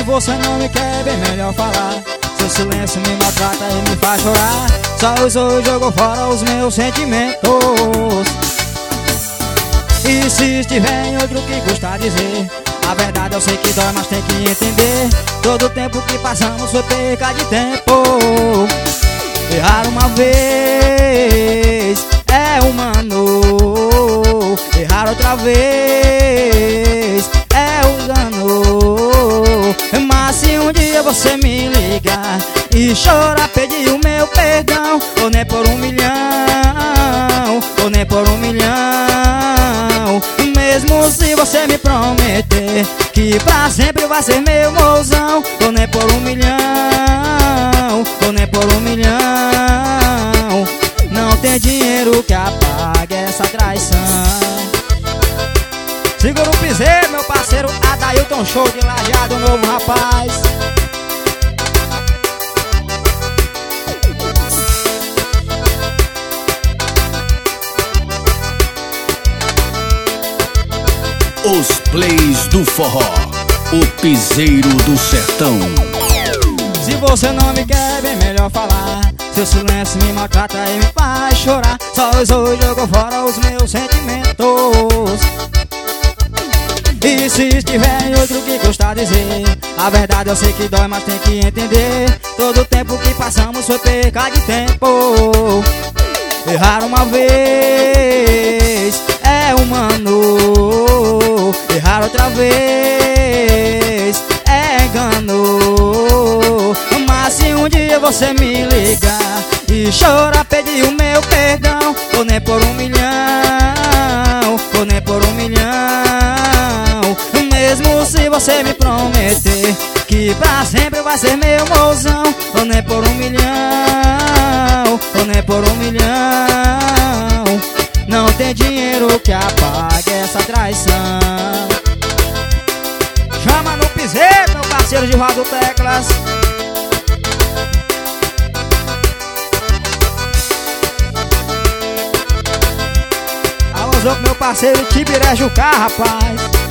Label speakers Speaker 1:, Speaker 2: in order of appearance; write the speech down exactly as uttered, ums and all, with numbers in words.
Speaker 1: você não me quer, bem melhor falar. Seu silêncio me maltrata e me faz chorar. Só usou e jogou fora os meus sentimentos. E se estiver em outro que custa dizer, a verdade eu sei que dói, mas tem que entender. Todo o tempo que passamos foi perca de tempo. Errar uma vez é humano, errar outra vez é engano. Mas se um dia você me ligar e chorar, pedir o meu perdão, ou nem por um milhão, ou nem por um milhão. Mesmo se você me prometer que pra sempre vai ser meu mozão, ou nem por um milhão, ou nem por um milhão. Não tem dinheiro que apague essa traição. Segura o piseiro, meu parceiro Adailton, show de Lajeado, novo rapaz.
Speaker 2: Os plays do forró, o piseiro do sertão.
Speaker 1: Se você não me quer, bem melhor falar. Seu silêncio me maltrata e me faz chorar. Só usou e jogou fora os meus sentimentos. E se estiver em outro que custa dizer, a verdade eu sei que dói, mas tem que entender. Todo o tempo que passamos foi perca de tempo. Errar uma vez é humano, errar outra vez é engano. Mas se um dia você me ligar e chorar, pedir o meu perdão, ou nem por um milhão, ou nem por um milhão. Mesmo se você me prometer que pra sempre vai ser meu mozão, ou nem por um milhão, ou nem por um milhão. Não tem dinheiro que apague essa traição. Chama no piseiro, meu parceiro Gilvaldo Teclas. Alô, meu parceiro Tibiré Jucá, rapaz.